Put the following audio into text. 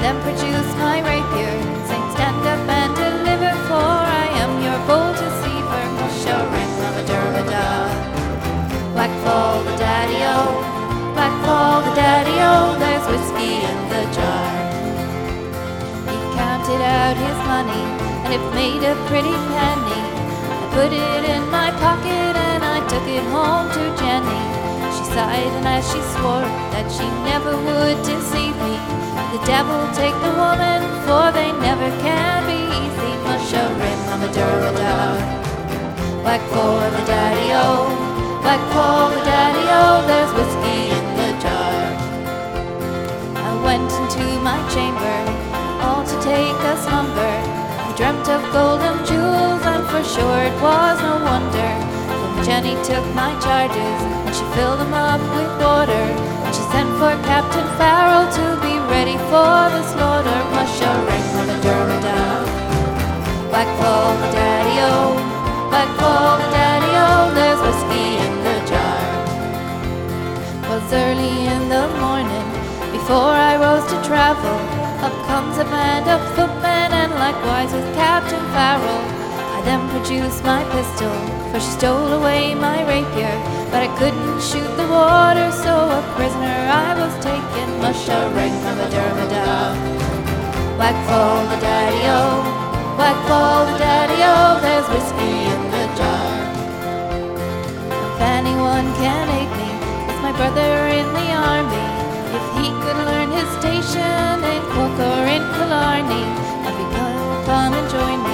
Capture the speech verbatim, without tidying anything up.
then produce my rapier, saying, stand up and deliver, for I am your bold deceiver. Musha ring mama dermada. Black fall the daddy-o, black fall the daddy-o, there's whiskey in the jar. He counted out his money, and it made a pretty penny. I put it in my pocket and I took it home to Jenny. She sighed and as she swore that she never would deceive me. The devil take the woman, for they never can be easy. Musha ring mama dermada. Black for the daddy-o, black for the daddy-o, there's whiskey in the jar. I went into my chamber, all to take a slumber. I dreamt of golden jewels, and for sure it was no wonder. When Jenny took my charges, and she filled them up with water, and she sent for Captain Farrell to be ready for the slaughter. Musha ring mama dermada. Black fall the daddy-o, black fall the daddy-o, there's whiskey in the jar. 'Twas early in the morning, before I rose to travel. Up comes a band of footmen, and likewise with Captain Farrell. I then produced my pistol, for she stole away my rapier. But I couldn't shoot the water, so a prisoner I was taken. Musha ring mama dermada. Black fall the daddy-o, black fall the daddy-o, there's whiskey in the jar. If anyone can aid me, it's my brother in the army. If he could learn his station in Cork or in Killarney, and be come, come and join me.